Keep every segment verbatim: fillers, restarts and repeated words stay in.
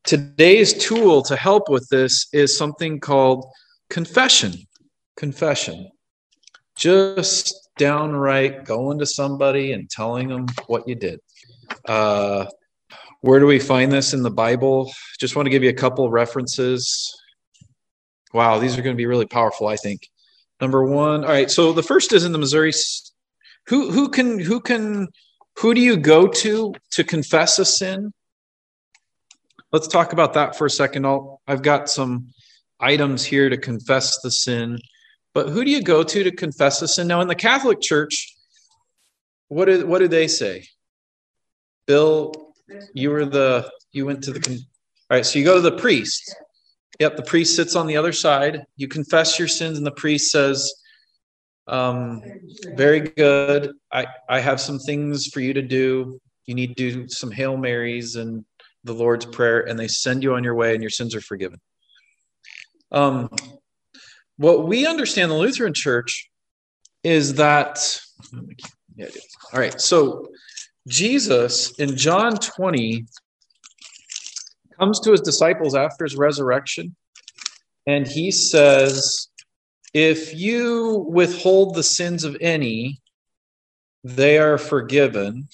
today's tool to help with this is something called confession. Confession. Just downright going to somebody and telling them what you did. Uh, where do we find this in the Bible? Just want to give you a couple references. Wow, these are going to be really powerful, I think. Number one, all right. So the first is in the Missouri. Who who can who can who do you go to to confess a sin? Let's talk about that for a second. I'll, I've got some items here to confess the sin. But who do you go to to confess a sin? Now, in the Catholic Church, what did what do they say? Bill, you were the you went to the all right. So you go to the priest. Yep, the priest sits on the other side. You confess your sins, and the priest says, um, "Very good. I I have some things for you to do. You need to do some Hail Marys and the Lord's Prayer," and they send you on your way, and your sins are forgiven. Um. What we understand in the Lutheran Church is that, yeah, it is. All right, so Jesus in John twenty comes to his disciples after his resurrection, and he says, if you withhold the sins of any, they are forgiven.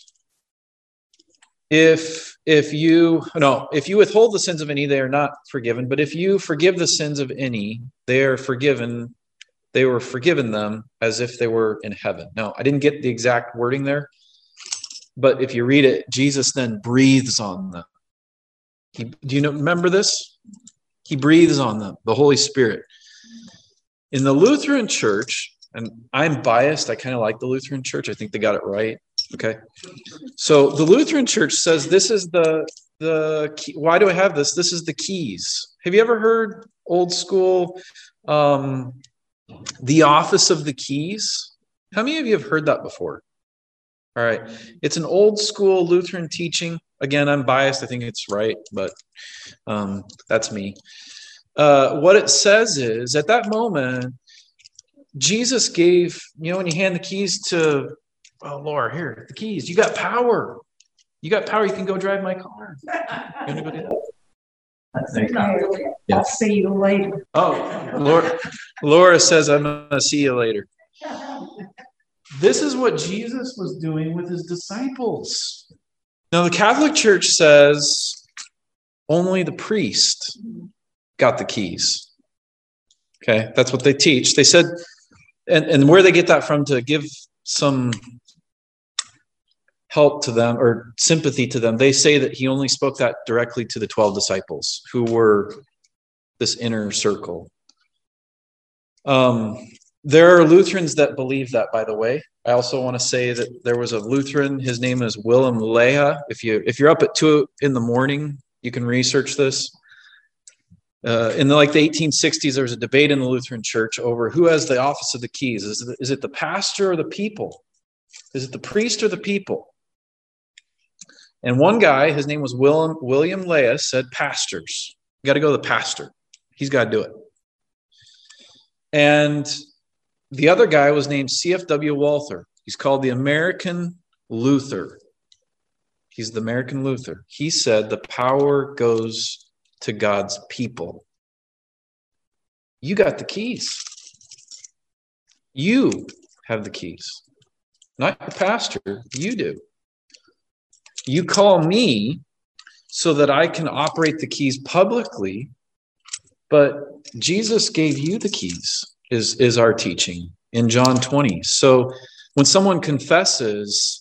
If if you no, if you withhold the sins of any, they are not forgiven. But if you forgive the sins of any, they are forgiven. They were forgiven them as if they were in heaven. Now, I didn't get the exact wording there, but if you read it, Jesus then breathes on them. He, do you know, remember this? He breathes on them, the Holy Spirit. In the Lutheran Church, and I'm biased, I kind of like the Lutheran Church. I think they got it right. Okay. So the Lutheran Church says this is the, the key. Why do I have this? This is the keys. Have you ever heard old school, um, the office of the keys? How many of you have heard that before? All right. It's an old school Lutheran teaching. Again, I'm biased. I think it's right, but um, that's me. Uh, what it says is at that moment, Jesus gave, you know, when you hand the keys to, oh, Laura, here, the keys. You got power. You got power. You can go drive my car. Anybody else? Not really. Yeah. I'll see you later. Oh, Laura, Laura says, I'm going to see you later. This is what Jesus was doing with his disciples. Now, the Catholic Church says only the priest got the keys. Okay, that's what they teach. They said, and, and where they get that from to give some help to them or sympathy to them, they say that he only spoke that directly to the twelve disciples who were this inner circle. Um, there are Lutherans that believe that, by the way. I also want to say that there was a Lutheran, his name is Wilhelm Leha. If you if you're up at two in the morning, you can research this. Uh, in the, like the eighteen sixties, there was a debate in the Lutheran Church over who has the office of the keys. Is it, is it the pastor or the people? Is it the priest or the people? And one guy, his name was William, William Leha, said pastors. You got to go to the pastor. He's got to do it. And the other guy was named C F W Walther. He's called the American Luther. He's the American Luther. He said the power goes to God's people. You got the keys. You have the keys. Not the pastor. You do. You call me so that I can operate the keys publicly, but Jesus gave you the keys, is, is our teaching in John twenty. So when someone confesses,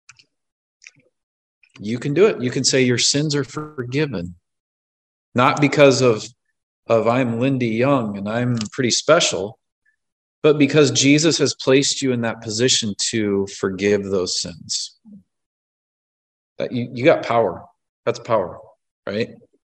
you can do it. You can say your sins are forgiven. Not because of, of I'm Lindy Young and I'm pretty special, but because Jesus has placed you in that position to forgive those sins. That you, you got power. That's power, right?